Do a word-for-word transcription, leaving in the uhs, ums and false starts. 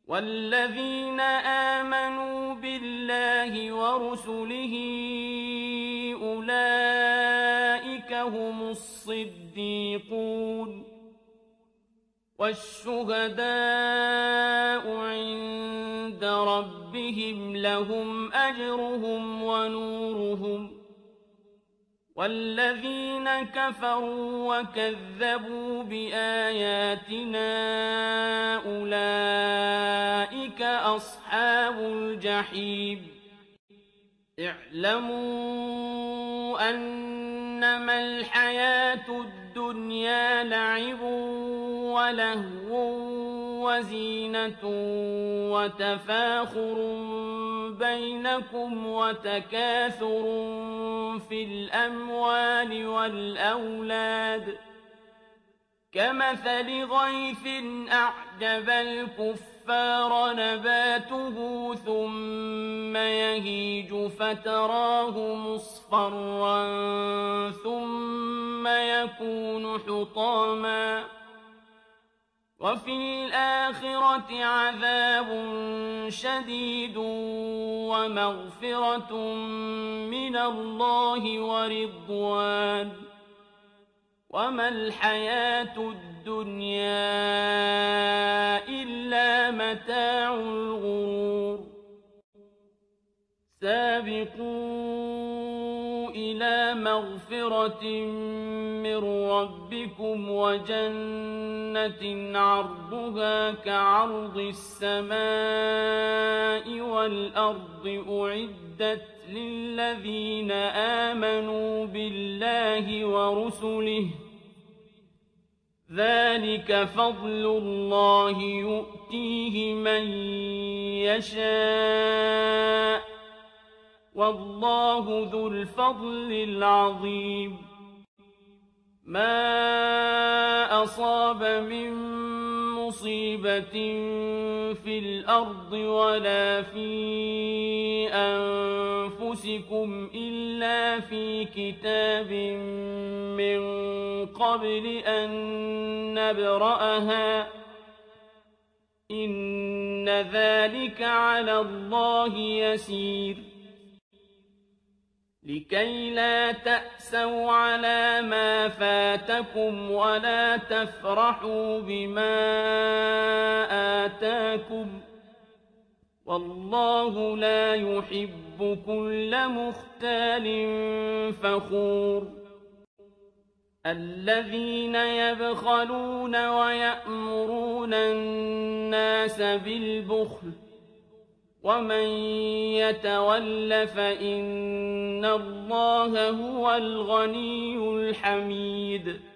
والذين آمنوا بالله ورسله أولئك هم الصديقون والشهداء عند ربهم لهم أجرهم ونورهم والذين كفروا وكذبوا بآياتنا أولئك أصحاب الجحيم اعلموا أنما الحياة الدنيا لعب ولهو وزينة وتفاخر بينكم وتكاثر في الأموال والأولاد كمثل غيث أعجب الكفار نباته ثم يهيج فتراه مصفرا ثم يكون حطاما وفي الآخرة عذاب شديد ومغفرة من الله ورضوان وما الحياة الدنيا إلا متاع الغرور سابقوا إلى مغفرة من ربكم وجنة عرضها كعرض السماء والأرض أعدت للذين آمنوا بالله ورسله ذلك فضل الله يؤتيه من يشاء والله ذو الفضل العظيم ما أصاب من مصيبة في الأرض ولا في أنفسكم إلا في كتاب من قبل أن نبرأها إن ذلك على الله يسير لكي لا تأسوا على ما فاتكم ولا تفرحوا بما آتاكم والله لا يحب كل مختال فخور الذين يبخلون ويأمرون الناس بالبخل ومن يتول فإن الله هو الغني الحميد